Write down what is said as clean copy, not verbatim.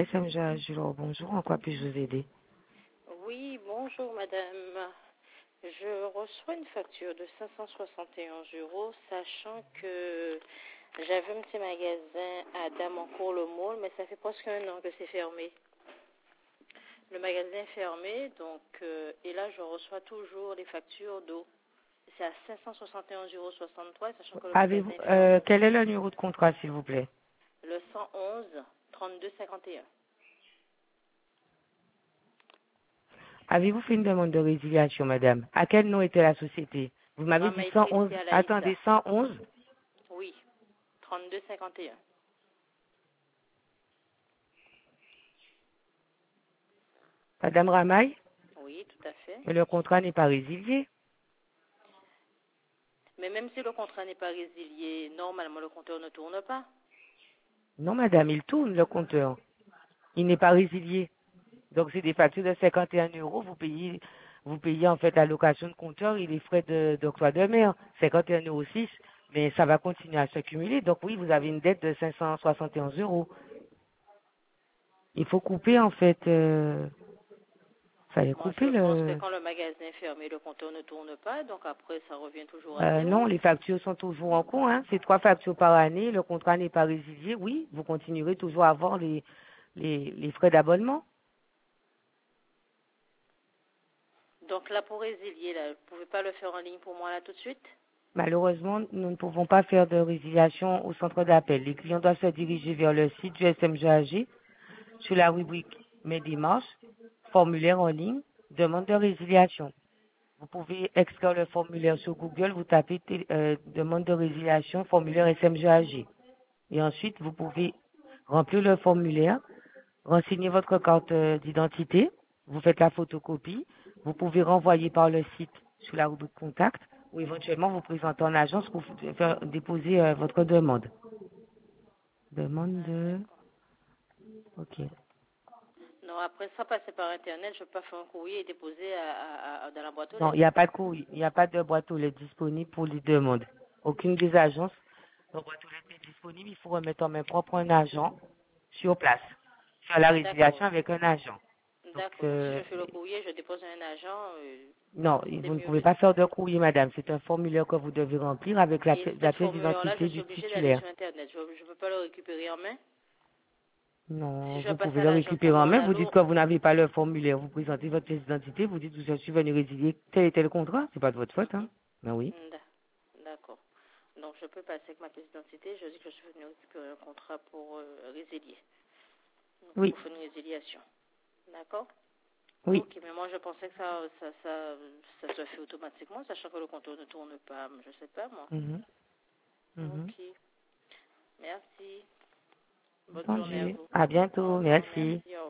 SMJ Julo, bonjour, en quoi puis-je vous aider? Oui, bonjour madame. Je reçois une facture de 571 euros, sachant que j'avais un petit magasin à Damancourt-le-Mall, mais ça fait presque un an que c'est fermé. Le magasin est fermé, donc, et là je reçois toujours les factures d'eau. C'est à 571,63 euros, sachant que le magasin Avez-vous, est fermé. quel est le numéro de contrat, s'il vous plaît? Le 111 32 51. Avez-vous fait une demande de résiliation, madame? À quel nom était la société? Vous m'avez dit Rama et 111, Christian Laïssa. attendez, 111? Oui, 32 51. Madame Ramaille? Oui, tout à fait. Mais le contrat n'est pas résilié. Mais même si le contrat n'est pas résilié, normalement le compteur ne tourne pas. Non, madame, il tourne, le compteur. Il n'est pas résilié. Donc, c'est des factures de 51 euros. Vous payez en fait la location de compteur et les frais d'octroi de mer, 51,06 euros. Mais ça va continuer à s'accumuler. Donc, oui, vous avez une dette de 571 euros. Il faut couper, en fait, fallait Moi, je couper pense que le... quand le magasin est fermé, le compteur ne tourne pas, donc après, ça revient toujours à zéro. non, les factures sont toujours en cours, hein. C'est 3 factures par année. Le contrat n'est pas résilié. Oui, vous continuerez toujours à avoir les frais d'abonnement. Donc là, pour résilier, là, vous ne pouvez pas le faire en ligne pour moi là tout de suite? Malheureusement, nous ne pouvons pas faire de résiliation au centre d'appel. Les clients doivent se diriger vers le site du SMGAG sur la rubrique Mes démarches, formulaire en ligne, demande de résiliation. Vous pouvez extraire le formulaire sur Google, vous tapez demande de résiliation, formulaire SMGAG. Et ensuite, vous pouvez remplir le formulaire, renseigner votre carte d'identité, vous faites la photocopie, vous pouvez renvoyer par le site sur la rubrique contact ou éventuellement vous présenter en agence pour faire déposer votre demande. Demande Ah, de... d'accord. Ok. Non, après ça, passer par Internet, je peux pas faire un courrier et déposer dans la boîte aux Non, il lettres. n'y a pas de courrier, il n'y a pas de boîte aux lettres disponible pour les demandes. Aucune des agences de boîte aux lettres n'est disponible. Il faut remettre en main propre un agent sur place. Faire la D'accord. résiliation avec un agent. Donc, D'accord. Donc si je fais le courrier, je dépose à un agent, non, c'est vous ne mieux. pouvez pas faire de courrier, madame. C'est un formulaire que vous devez remplir avec Et la cette pièce formulaire-là, je d'identité suis du obligée d'aller titulaire. sur Internet. Je ne peux pas le récupérer en main. Si Non, je vous passe pouvez à le l'agence récupérer à en main. Vous dites Borlalo, que vous n'avez pas le formulaire. Vous présentez votre pièce d'identité. Vous dites je suis venu résilier tel et tel contrat. C'est pas de votre faute, hein. Ben oui. d'accord. Donc je peux passer avec ma pièce d'identité. Je dis que je suis venue récupérer un contrat pour résilier. Donc, Oui, pour faire une résiliation. D'accord? oui. Ok, mais moi je pensais que ça se fait automatiquement, sachant que le compteur ne tourne pas. Je sais pas moi. Mhm, mhm. Ok. Merci. Bonne journée à Entendu. vous. À Au bientôt. revoir. Merci. Merci.